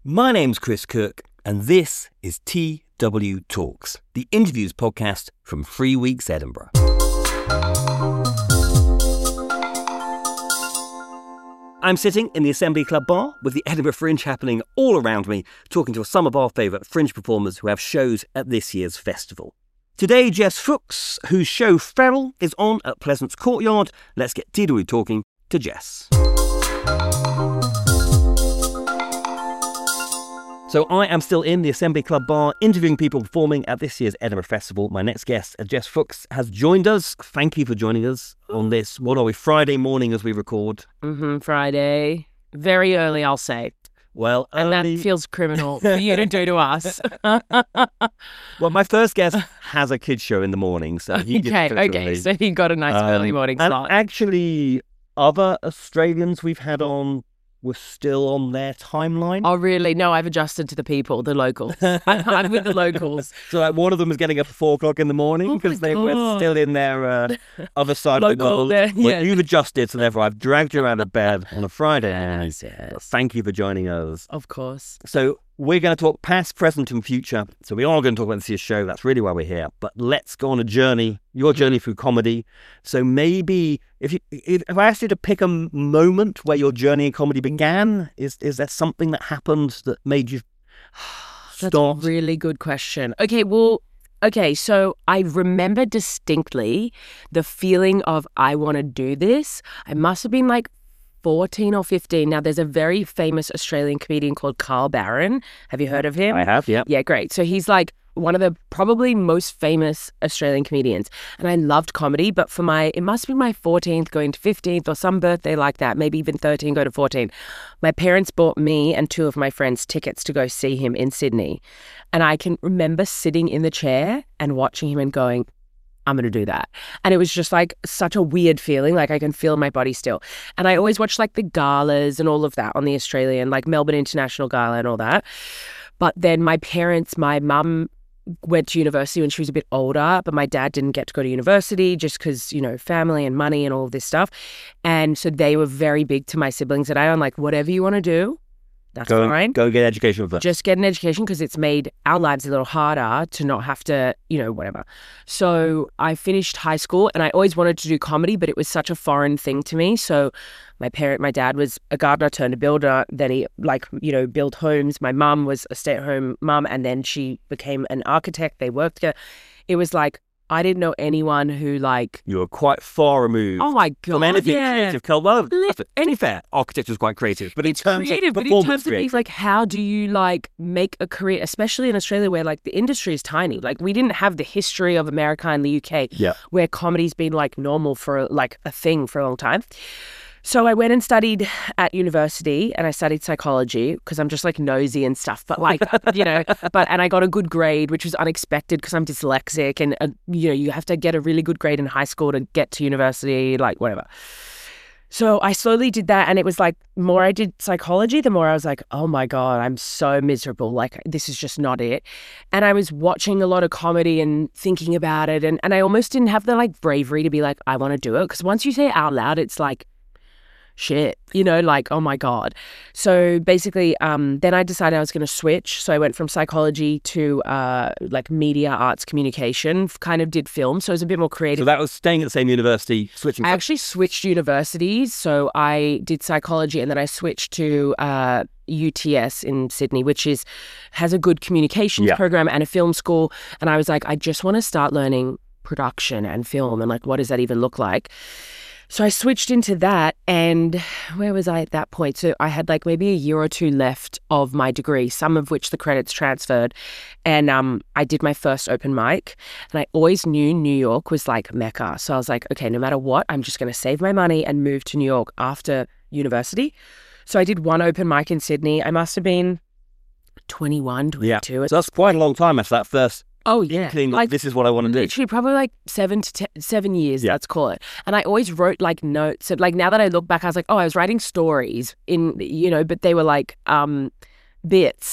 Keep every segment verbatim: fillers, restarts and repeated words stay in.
My name's Chris Cook, and this is T W Talks, the interviews podcast from Free Weeks Edinburgh. I'm sitting in the Assembly Club bar with the Edinburgh Fringe happening all around me, talking to some of our favourite Fringe performers who have shows at this year's festival. Today, Jess Fuchs, whose show Feral is on at Pleasance Courtyard. Let's get T W talking to Jess. So I am still in the Assembly Club bar interviewing people performing at this year's Edinburgh Festival. My next guest, Jess Fuchs, has joined us. Thank you for joining us on this, what are we, Friday morning as we record? Mm-hmm, Friday. Very early, I'll say. Well, And early... that feels criminal for you to do to us. Well, my first guest has a kids show in the morning, so he gets Okay, to okay, early. so he got a nice Um, early morning and slot. actually, other Australians we've had on were still on their timeline. Oh, really? No, I've adjusted to the people, the locals. I'm, I'm with the locals. So like, one of them was getting up at four o'clock in the morning Oh because my they were God. still in their uh, other side of the Local, world. there, Well, yeah. you've adjusted, so therefore I've dragged you out of bed on a Friday. Yes, yes. Thank you for joining us. Of course. So we're going to talk past, present and future. So we are going to talk about this year's show. That's really why we're here. But let's go on a journey, your journey through comedy. So maybe if you, if, if I asked you to pick a m- moment where your journey in comedy began, is is there something that happened that made you That's start? a really good question. Okay, well, okay, so I remember distinctly the feeling of I want to do this. I must have been like fourteen or fifteen. Now, there's a very famous Australian comedian called Carl Barron. Have you heard of him? I have, yeah. Yeah, great. So he's like one of the probably most famous Australian comedians. And I loved comedy, but for my, it must be my fourteenth going to fifteenth or some birthday like that, maybe even thirteen go to fourteen. My parents bought me and two of my friends tickets to go see him in Sydney. And I can remember sitting in the chair and watching him and going, I'm going to do that. And it was just like such a weird feeling. Like I can feel my body still. And I always watched like the galas and all of that on the Australian, like Melbourne International Gala and all that. But then my parents, my mum went to university when she was a bit older, but my dad didn't get to go to university just because, you know, family and money and all of this stuff. And so they were very big to my siblings and I am like, whatever you want to do, that's Go, fine. go get education with us. Just get an education because it's made our lives a little harder to not have to, you know, whatever. So I finished high school and I always wanted to do comedy, but it was such a foreign thing to me. So my parent, my dad was a gardener turned a builder. Then he like, you know, built homes. My mum was a stay-at-home mum and then she became an architect. They worked together. It was like, I didn't know anyone who like, You were quite far removed oh my God, from anything yeah. creative. Well, well, Li- to be fair, architecture is quite creative, but in terms creative, of but in performance terms of creative, things like how do you like make a career, especially in Australia where like the industry is tiny. Like we didn't have the history of America and the U K yeah. where comedy's been like normal for like a thing for a long time. So I went and studied at university and I studied psychology because I'm just like nosy and stuff. But like, you know, but and I got a good grade, which was unexpected because I'm dyslexic and, uh, you know, you have to get a really good grade in high school to get to university, like whatever. So I slowly did that and it was like more I did psychology, the more I was like, oh my God, I'm so miserable. Like this is just not it. And I was watching a lot of comedy and thinking about it. And, and I almost didn't have the like bravery to be like, I want to do it. Because once you say it out loud, it's like, shit, you know, like, oh my God. So basically, um, then I decided I was going to switch. So I went from psychology to uh, like media, arts, communication, kind of did film. So it was a bit more creative. So that was staying at the same university, switching. I actually switched universities. So I did psychology and then I switched to uh, U T S in Sydney, which is has a good communications Yeah. program and a film school. And I was like, I just want to start learning production and film and like, what does that even look like? So I switched into that and where was I at that point? So I had like maybe a year or two left of my degree, some of which the credits transferred. And um, I did my first open mic and I always knew New York was like Mecca. So I was like, okay, no matter what, I'm just going to save my money and move to New York after university. So I did one open mic in Sydney. I must have been twenty-one, twenty-two. Yeah. So that's quite a long time after that first. Oh, yeah. Inkling, Like, this is what I want to do. literally probably like seven to ten, seven years, Yeah. let's call it. And I always wrote like notes. So, like now that I look back, I was like, oh, I was writing stories in, you know, but they were like um, bits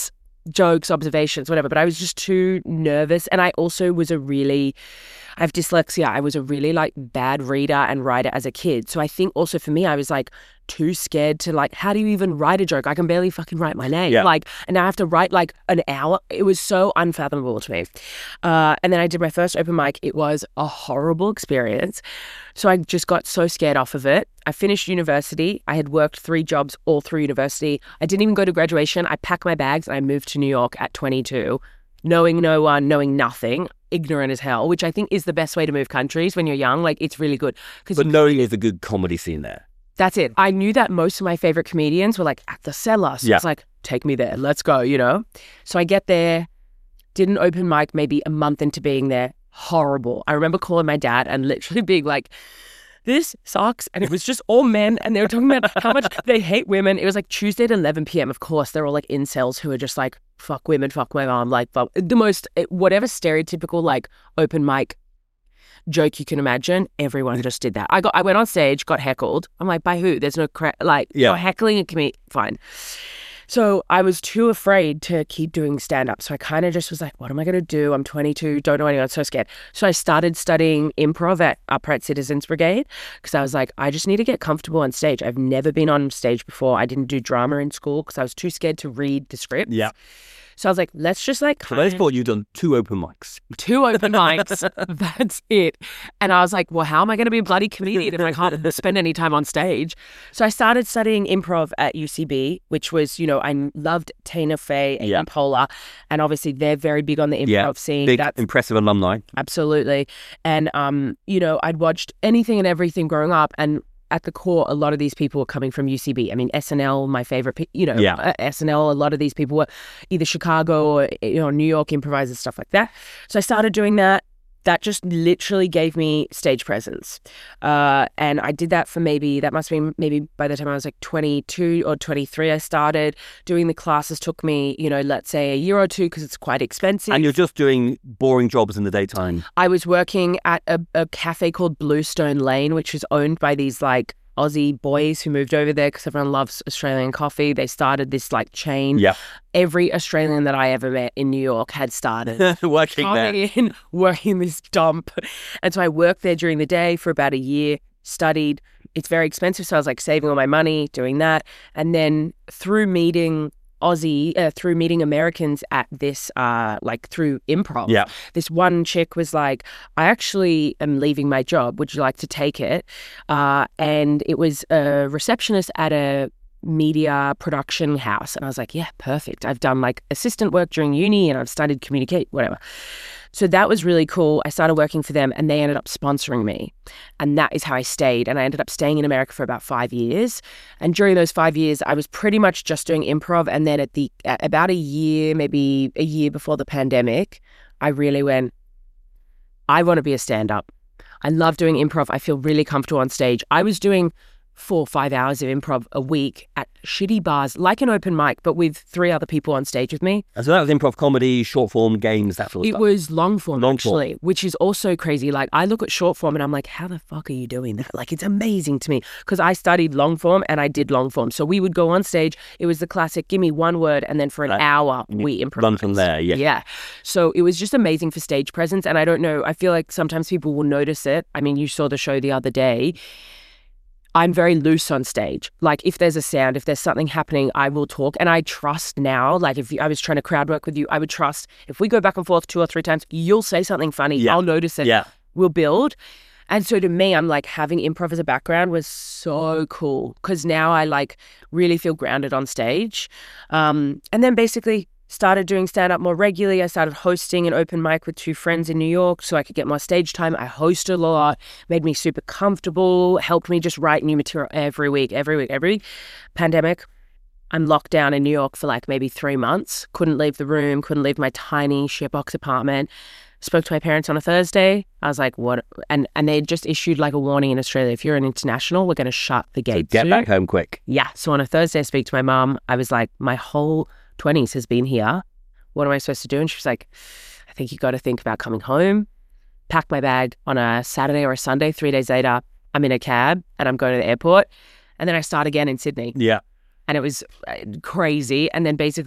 jokes, observations, whatever. But I was just too nervous. And I also was a really, I have dyslexia. I was a really like bad reader and writer as a kid. So I think also for me, I was like too scared to like, how do you even write a joke? I can barely fucking write my name. Yeah. Like, and now I have to write like an hour. It was so unfathomable to me. Uh, and then I did my first open mic. It was a horrible experience. So I just got so scared off of it. I finished university. I had worked three jobs all through university. I didn't even go to graduation. I packed my bags and I moved to New York at twenty-two, knowing no one, knowing nothing, ignorant as hell, which I think is the best way to move countries when you're young. Like, it's really good. But knowing there's a good comedy scene there. That's it. I knew that most of my favorite comedians were like at the Cellar. So yeah. It's like, take me there. Let's go, you know? So I get there, did an open mic maybe a month into being there. Horrible. I remember calling my dad and literally being like, this sucks. And it was just all men. And they were talking about how much they hate women. It was like Tuesday at eleven p.m. Of course, they're all like incels who are just like, fuck women, fuck my mom. Like, fuck. The most, whatever stereotypical like open mic joke you can imagine, everyone just did that. I got, I went on stage, got heckled. I'm like, by who? There's no, cra- like, yeah. oh, heckling a comedian, fine. So I was too afraid to keep doing stand-up. So I kind of just was like, what am I going to do? I'm twenty-two, don't know anyone, so scared. So I started studying improv at Upright Citizens Brigade because I was like, I just need to get comfortable on stage. I've never been on stage before. I didn't do drama in school because I was too scared to read the script. Yeah. So I was like, let's just like... So they thought you'd done two open mics. Two open mics. That's it. And I was like, well, how am I going to be a bloody comedian if I can't spend any time on stage? So I started studying improv at U C B, which was, you know, I loved Tina Fey and yeah. Pola. And obviously they're very big on the improv yeah. scene. Big, That's, impressive alumni. Absolutely. And, um, you know, I'd watched anything and everything growing up. And at the core, a lot of these people were coming from U C B. I mean, S N L, my favorite, you know, yeah. uh, S N L, a lot of these people were either Chicago or, you know, New York improvisers, stuff like that. So I started doing that. That just literally gave me stage presence. Uh, and I did that for maybe, that must have been maybe by the time I was like twenty-two or twenty-three, I started doing the classes. Took me, you know, let's say a year or two because it's quite expensive. And you're just doing boring jobs in the daytime. I was working at a, a cafe called Bluestone Lane, which is owned by these like Aussie boys who moved over there because everyone loves Australian coffee. They started this like chain. Yeah. Every Australian that I ever met in New York had started working there. in, working this dump. And so I worked there during the day for about a year, studied. It's very expensive. So I was like saving all my money, doing that. And then through meeting Aussie, uh, through meeting Americans at this, uh, like through improv, yeah. this one chick was like, I actually am leaving my job. Would you like to take it? Uh, and it was a receptionist at a media production house. And I was like, yeah, perfect. I've done like assistant work during uni and I've studied communicate, whatever. So that was really cool. I started working for them and they ended up sponsoring me. And that is how I stayed. And I ended up staying in America for about five years. And during those five years, I was pretty much just doing improv. And then at the at about a year, maybe a year before the pandemic, I really went, I want to be a stand-up. I love doing improv. I feel really comfortable on stage. I was doing four or five hours of improv a week at shitty bars, like an open mic, but with three other people on stage with me. And so that was improv comedy, short form, games, that sort of it stuff. It was long form, long actually, form. Which is also crazy. Like, I look at short form and I'm like, how the fuck are you doing that? Like, it's amazing to me because I studied long form and I did long form. So we would go on stage. It was the classic, give me one word, and then for an right. hour, we improvised. Run from there, yeah. Yeah. So it was just amazing for stage presence. And I don't know, I feel like sometimes people will notice it. I mean, you saw the show the other day. I'm very loose on stage. Like if there's a sound, if there's something happening, I will talk. And I trust now, like if I was trying to crowd work with you, I would trust if we go back and forth two or three times, you'll say something funny. Yeah. I'll notice it. Yeah. We'll build. And so to me, I'm like having improv as a background was so cool because now I like really feel grounded on stage. Um, and then basically started doing stand-up more regularly. I started hosting an open mic with two friends in New York so I could get more stage time. I hosted a lot, made me super comfortable, helped me just write new material every week, every week, every week. Pandemic, I'm locked down in New York for like maybe three months. Couldn't leave the room, couldn't leave my tiny shitbox apartment. Spoke to my parents on a Thursday. I was like, what? And and they just issued like a warning in Australia. If you're an international, we're going to shut the gates. So get soon. back home quick. Yeah. So on a Thursday, I speak to my mum. I was like, my whole twenties has been here. What am I supposed to do? And she was like, I think you got to think about coming home. Pack my bag on a Saturday or a Sunday. Three days later, I'm in a cab and I'm going to the airport. And then I start again in Sydney. Yeah. And it was crazy. And then basically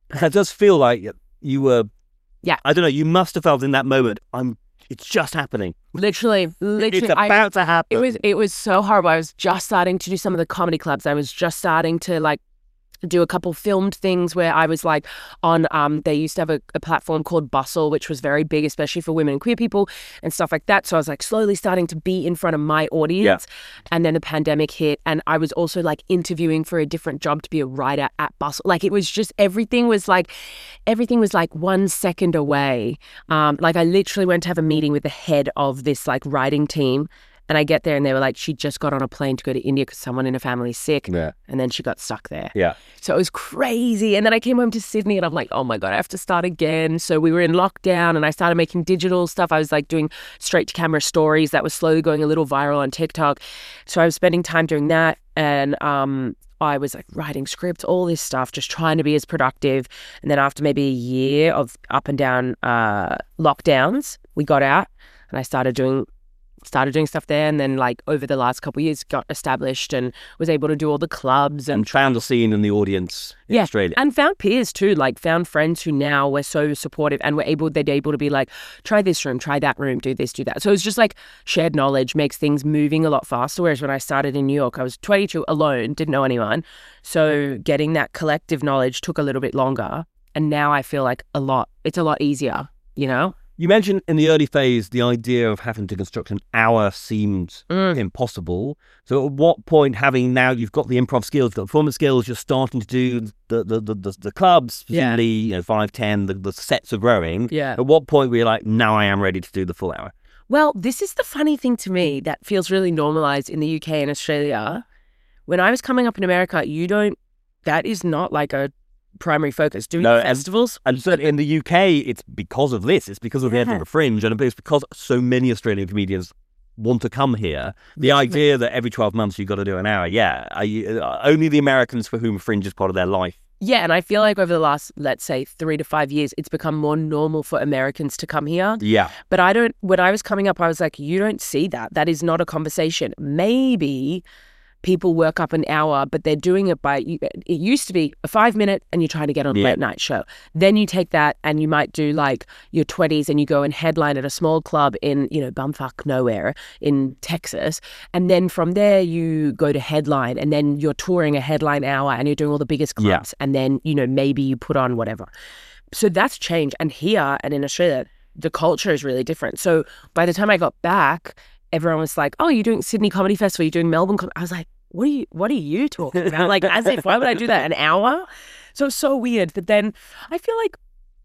It does feel like you were. Yeah. I don't know. You must have felt in that moment. I'm. It's just happening. Literally, literally. It's about I, to happen. It was. It was so horrible. I was just starting to do some of the comedy clubs. I was just starting to like do a couple filmed things where I was like on, um, they used to have a, a platform called Bustle, which was very big, especially for women and queer people and stuff like that. So I was like slowly starting to be in front of my audience. Yeah. And then the pandemic hit, and I was also like interviewing for a different job to be a writer at Bustle. Like it was just, everything was like, everything was like one second away. Um, like I literally went to have a meeting with the head of this like writing team. And I get there and they were like, she just got on a plane to go to India because someone in her family's sick. Yeah. And then she got stuck there. Yeah. So it was crazy. And then I came home to Sydney and I'm like, oh my God, I have to start again. So we were in lockdown and I started making digital stuff. I was like doing straight to camera stories that was slowly going a little viral on TikTok. So I was spending time doing that. And um, I was like writing scripts, all this stuff, just trying to be as productive. And then after maybe a year of up and down uh, lockdowns, we got out and I started doing started doing stuff there, and then like over the last couple of years got established and was able to do all the clubs and, and found a scene in the audience in yeah, Australia. And found peers too, like found friends who now were so supportive and were able, they're able to be like, try this room, try that room, do this, do that. So it's just like shared knowledge makes things moving a lot faster. Whereas when I started in New York, I was twenty-two alone, didn't know anyone. So getting that collective knowledge took a little bit longer. And now I feel like a lot, it's a lot easier, you know? You mentioned in the early phase the idea of having to construct an hour seemed Mm. impossible. So at what point, having now you've got the improv skills, the performance skills, you're starting to do the the the, the, the clubs, Yeah. presumably, you know, five, ten, the, the sets of rowing. Yeah. At what point were you like, now I am ready to do the full hour? Well, this is the funny thing to me that feels really normalized in the U K and Australia. When I was coming up in America, you don't, that is not like a primary focus. Doing No, and- festivals. And certainly in the U K, it's because of this. It's because of the Yeah. Edinburgh Fringe, and it's because so many Australian comedians want to come here. The idea that every twelve months you've got to do an hour, yeah. Are you, uh, only the Americans for whom Fringe is part of their life. Yeah, and I feel like over the last, let's say, three to five years, it's become more normal for Americans to come here. Yeah. But I don't, when I was coming up, I was like, you don't see that. That is not a conversation. Maybe people work up an hour, but they're doing it by, it used to be a five minute and you're trying to get on a Yeah. late night show. Then you take that and you might do like your twenties and you go and headline at a small club in, you know, bumfuck nowhere in Texas. And then from there you go to headline, and then you're touring a headline hour and you're doing all the biggest clubs. Yeah. And then, you know, maybe you put on whatever. So that's changed. And here and in Australia, the culture is really different. So by the time I got back, everyone was like, oh, you're doing Sydney Comedy Festival, you're doing Melbourne. Com-. I was like, what are you, what are you talking about? Like, as if, why would I do that? An hour? So it's so weird. But then I feel like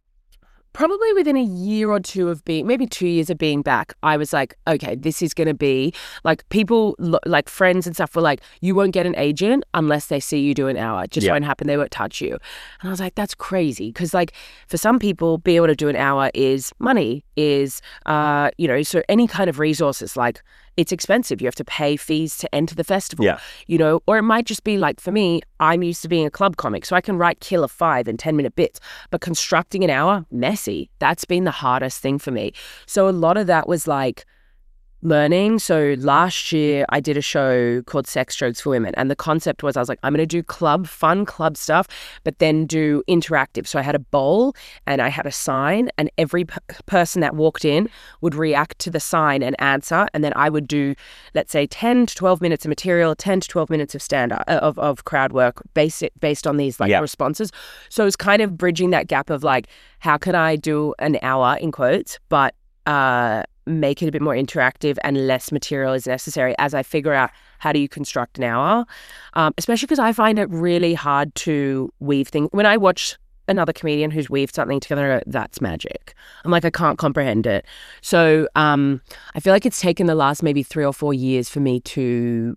probably within a year or two of being, maybe two years of being back, I was like, okay, this is going to be like people, lo- like friends and stuff were like, you won't get an agent unless they see you do an hour. It just Yeah. won't happen. They won't touch you. And I was like, that's crazy. Because like for some people, being able to do an hour is money, is, uh, you know, so any kind of resources, like it's expensive. You have to pay fees to enter the festival, Yeah. you know, or it might just be like for me, I'm used to being a club comic, so I can write killer five and ten minute bits, but constructing an hour, messy. That's been the hardest thing for me. So a lot of that was like learning. So last year I did a show called Sex Drugs for Women, and the concept was I was like, I'm going to do club, fun club stuff, but then do interactive. So I had a bowl and I had a sign, and every p- person that walked in would react to the sign and answer, and then I would do, let's say, ten to twelve minutes of material, ten to twelve minutes of stand up, of, of crowd work based, based on these like Yeah. responses. So it's kind of bridging that gap of like, how can I do an hour in quotes, but uh make it a bit more interactive and less material is necessary as I figure out how do you construct an hour, um, especially because I find it really hard to weave things. When I watch another comedian who's weaved something together, that's magic. I'm like, I can't comprehend it. So um, I feel like it's taken the last maybe three or four years for me to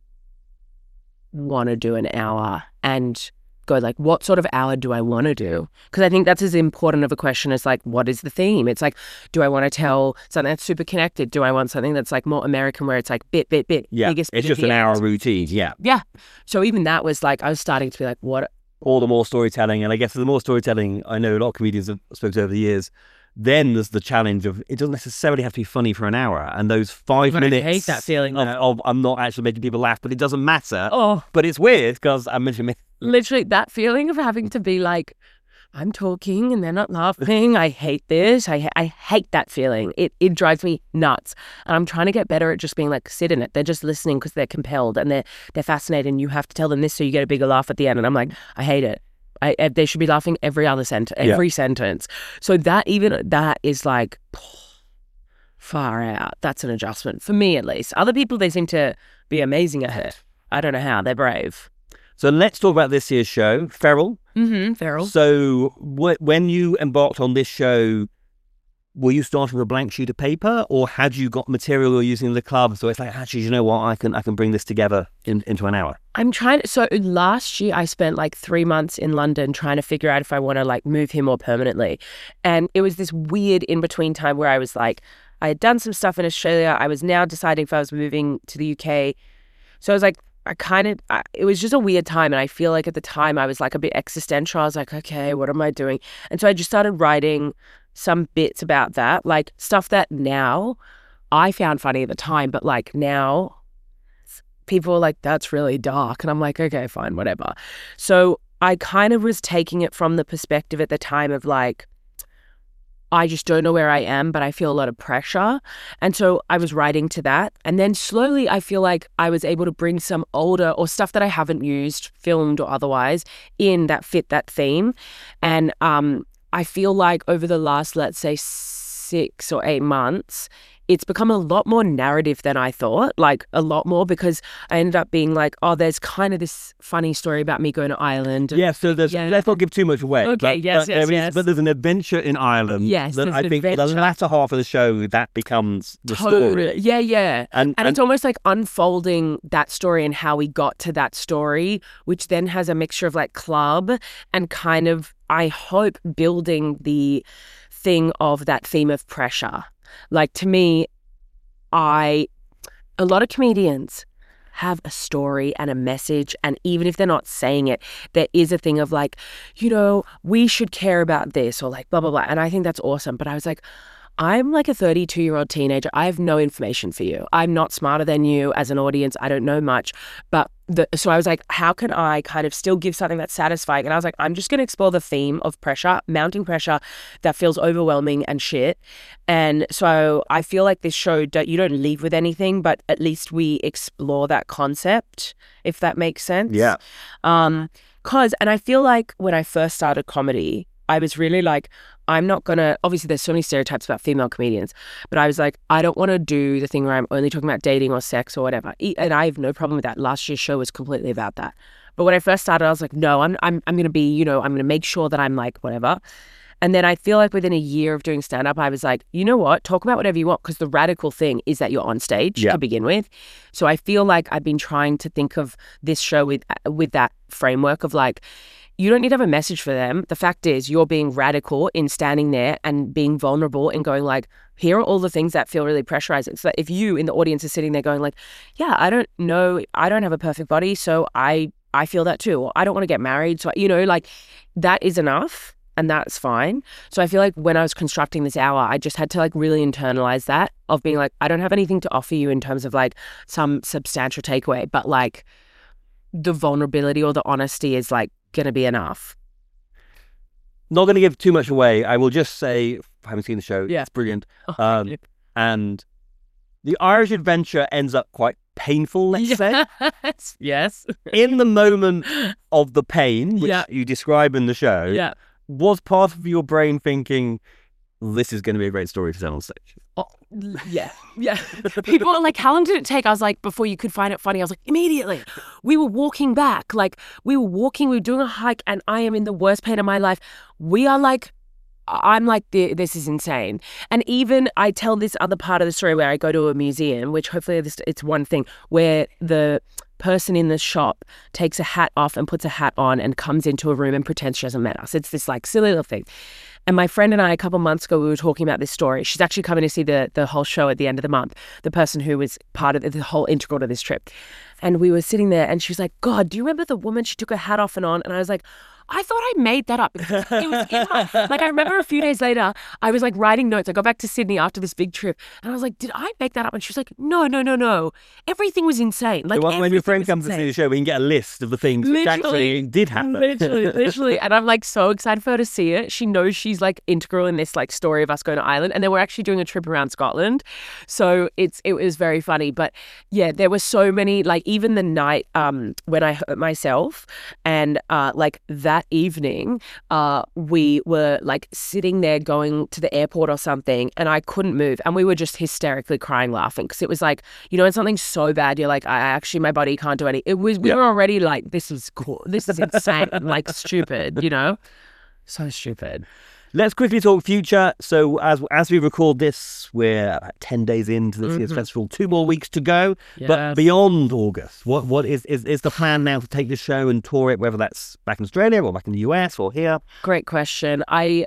want to do an hour and go like, what sort of hour do I want to do? Because I think that's as important of a question as like, what is the theme? It's like, do I want to tell something that's super connected? Do I want something that's like more American where it's like bit, bit, bit, Yeah. biggest It's bit just at an the hour end? routine. Yeah. Yeah. So even that was like, I was starting to be like, what? All the more storytelling. And I guess the more storytelling, I know a lot of comedians have spoken to over the years. Then there's the challenge of it doesn't necessarily have to be funny for an hour. And those five But I minutes hate that feeling. of, of I'm not actually making people laugh, but it doesn't matter. Oh, But it's weird because I mentioned literally that feeling of having to be like, I'm talking and they're not laughing. I hate this. I I hate that feeling. It it drives me nuts. And I'm trying to get better at just being like, sit in it. They're just listening because they're compelled and they're they're fascinated. And you have to tell them this so you get a bigger laugh at the end. And I'm like, I hate it. I, I they should be laughing every other sentence, every yeah. sentence. So that even that is like far out. That's an adjustment for me, at least. Other people, they seem to be amazing at it. I don't know how. They're brave. So let's talk about this year's show, Feral. Mm-hmm, Feral. So wh- when you embarked on this show, were you starting with a blank sheet of paper, or had you got material you're using in the club? So it's like, actually, you know what? I can I can bring this together in, into an hour. I'm trying to, so last year I spent like three months in London trying to figure out if I want to like move here more permanently. And it was this weird in-between time where I was like, I had done some stuff in Australia. I was now deciding if I was moving to the U K. So I was like, I kind of, I, it was just a weird time. And I feel like at the time I was like a bit existential. I was like, okay, what am I doing? And so I just started writing some bits about that, like stuff that now I found funny at the time, but like now people are like, that's really dark. And I'm like, okay, fine, whatever. So I kind of was taking it from the perspective at the time of like, I just don't know where I am, but I feel a lot of pressure. And so I was writing to that. And then slowly I feel like I was able to bring some older or stuff that I haven't used, filmed or otherwise, in that fit that theme. And um, I feel like over the last, let's say, six or eight months, it's become a lot more narrative than I thought, like a lot more, because I ended up being like, oh, there's kind of this funny story about me going to Ireland. Yeah, so there's, yeah. let's not give too much away. Okay, but, yes, but, yes, is, yes. But there's an adventure in Ireland. Yes, that I think adventure. the latter half of the show, that becomes the totally. story. Yeah, yeah. And, and, and it's almost like unfolding that story and how we got to that story, which then has a mixture of like club and kind of, I hope, building the thing of that theme of pressure. Like to me, I, a lot of comedians have a story and a message, and even if they're not saying it, there is a thing of like, you know, we should care about this or like blah, blah, blah. And I think that's awesome. But I was like, I'm like a thirty-two-year-old teenager. I have no information for you. I'm not smarter than you as an audience. I don't know much. But the, so I was like, how can I kind of still give something that's satisfying? And I was like, I'm just going to explore the theme of pressure, mounting pressure that feels overwhelming and shit. And so I feel like this show, don't, you don't leave with anything, but at least we explore that concept, if that makes sense. Yeah. Um, cause, and I feel like when I first started comedy, I was really like, I'm not going to, obviously there's so many stereotypes about female comedians, but I was like, I don't want to do the thing where I'm only talking about dating or sex or whatever. And I have no problem with that. Last year's show was completely about that. But when I first started, I was like, no, I'm I'm I'm going to be, you know, I'm going to make sure that I'm like whatever. And then I feel like within a year of doing stand-up, I was like, you know what? Talk about whatever you want, because the radical thing is that you're on stage yeah. to begin with. So I feel like I've been trying to think of this show with with that framework of like, you don't need to have a message for them. The fact is you're being radical in standing there and being vulnerable and going like, here are all the things that feel really pressurizing. So that if you in the audience are sitting there going like, yeah, I don't know, I don't have a perfect body, so I I feel that too. Or I don't want to get married. So, you know, like that is enough and that's fine. So I feel like when I was constructing this hour, I just had to like really internalize that of being like, I don't have anything to offer you in terms of like some substantial takeaway, but like the vulnerability or the honesty is like going to be enough. Not going to give too much away. I will just say, I haven't seen the show. Yeah. It's brilliant. Oh, um, and the Irish adventure ends up quite painful, let's yes. say. Yes. In the moment of the pain, which yeah. you describe in the show, yeah. was part of your brain thinking, this is going to be a great story to tell on stage? Oh, yeah, yeah. People are like, how long did it take? I was like, before you could find it funny, I was like, immediately. We were walking back. Like, we were walking, we were doing a hike, and I am in the worst pain of my life. We are like, I'm like, this is insane. And even I tell this other part of the story where I go to a museum, which hopefully this, it's one thing, where the person in the shop takes a hat off and puts a hat on and comes into a room and pretends she hasn't met us. It's this like silly little thing. And my friend and I, a couple months ago, we were talking about this story. She's actually coming to see the the whole show at the end of the month, the person who was part of the, the whole integral to this trip. And we were sitting there and she was like, God, do you remember the woman? She took her hat off and on. And I was like, I thought I made that up. Because it was in my, like, I remember a few days later, I was like writing notes. I got back to Sydney after this big trip and I was like, did I make that up? And she was like, no, no, no, no. Everything was insane. Like, so when your friend comes to see the show, we can get a list of the things that actually did happen. Literally, literally. And I'm like so excited for her to see it. She knows she's like integral in this like story of us going to Ireland. And then we're actually doing a trip around Scotland. So it's it was very funny. But yeah, there were so many, like even the night um, when I hurt myself and uh, like that evening, uh, we were like sitting there going to the airport or something and I couldn't move. And we were just hysterically crying, laughing because it was like, you know, when something's so bad, you're like, I actually, my body can't do any. It was, we yep. were already like, this is cool. This is insane. Like stupid, you know? So stupid. Let's quickly talk future. So as as we record this, we're about ten days into this mm-hmm. year's festival. Two more weeks to go. Yes. But beyond August, what what is, is is the plan now to take the show and tour it, whether that's back in Australia or back in the U S or here? Great question. I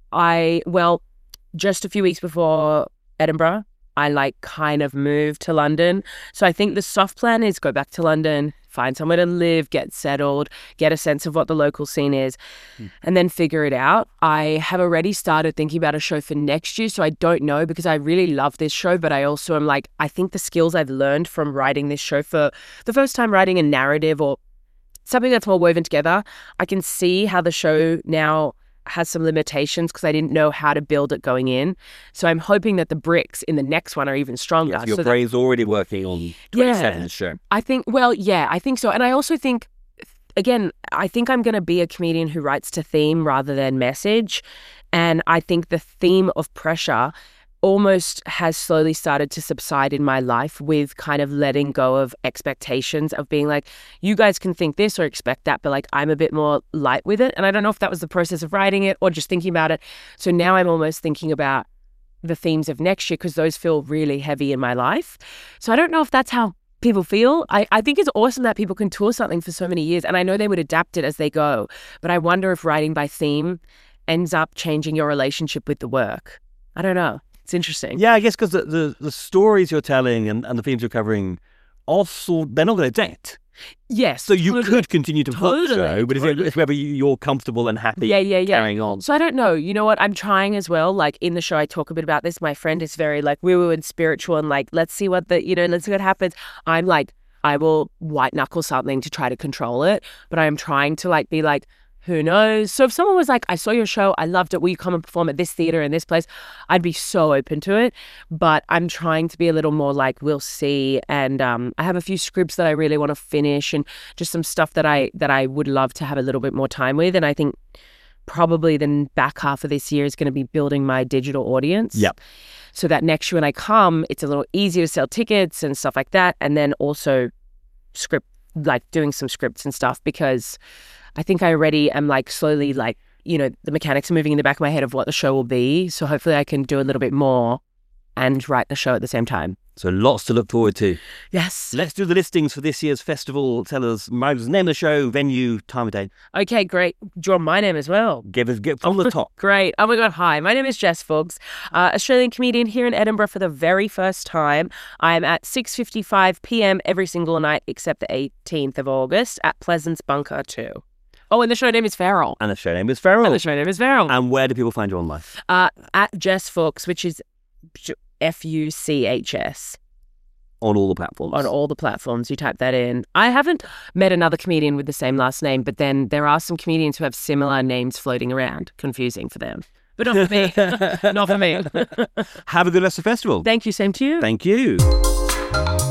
I well, just a few weeks before Edinburgh, I like kind of moved to London. So I think the soft plan is go back to London, find somewhere to live, get settled, get a sense of what the local scene is, hmm. and then figure it out. I have already started thinking about a show for next year, so I don't know because I really love this show, but I also am like, I think the skills I've learned from writing this show for the first time writing a narrative or something that's more woven together, I can see how the show now has some limitations because I didn't know how to build it going in. So I'm hoping that the bricks in the next one are even stronger. Yes, your so brain's that, already working on twenty-seven's yeah, show. I think, well, yeah, I think so. And I also think, again, I think I'm going to be a comedian who writes to theme rather than message. And I think the theme of pressure almost has slowly started to subside in my life with kind of letting go of expectations of being like, you guys can think this or expect that, but like I'm a bit more light with it. And I don't know if that was the process of writing it or just thinking about it. So now I'm almost thinking about the themes of next year because those feel really heavy in my life. So I don't know if that's how people feel. I, I think it's awesome that people can tour something for so many years. And I know they would adapt it as they go. But I wonder if writing by theme ends up changing your relationship with the work. I don't know. It's interesting. Yeah, I guess because the, the, the stories you're telling and, and the themes you're covering, also, they're not going to date. Yes. So you totally, could continue to totally, put show, but totally. it's whether you're comfortable and happy yeah, yeah, yeah. carrying on. So I don't know. You know what? I'm trying as well. Like in the show, I talk a bit about this. My friend is very like woo-woo and spiritual and like, let's see what the, you know, let's see what happens. I'm like, I will white knuckle something to try to control it. But I am trying to like be like, who knows? So if someone was like, I saw your show, I loved it, will you come and perform at this theater in this place? I'd be so open to it. But I'm trying to be a little more like, we'll see. And um, I have a few scripts that I really want to finish and just some stuff that I that I would love to have a little bit more time with. And I think probably the back half of this year is going to be building my digital audience. Yep. So that next year when I come, it's a little easier to sell tickets and stuff like that. And then also script, like doing some scripts and stuff because I think I already am like slowly like, you know, the mechanics are moving in the back of my head of what the show will be. So hopefully I can do a little bit more and write the show at the same time. So lots to look forward to. Yes. Let's do the listings for this year's festival. Tell us the name of the show, venue, time of day. Okay, great. Do you want my name as well? Give us get from the top. Great. Oh my God. Hi, my name is Jess Fuchs, uh, Australian comedian here in Edinburgh for the very first time. I'm at six fifty-five p.m. every single night except the eighteenth of August at Pleasance Bunker two. Oh, and the show name is Feral. And the show name is Feral. And the show name is Feral. And where do people find you online? Uh, at Jess Fuchs, which is F U C H S. On all the platforms? On all the platforms. You type that in. I haven't met another comedian with the same last name, but then there are some comedians who have similar names floating around. Confusing for them. But not for me. Not for me. Have a good rest of the festival. Thank you. Same to you. Thank you.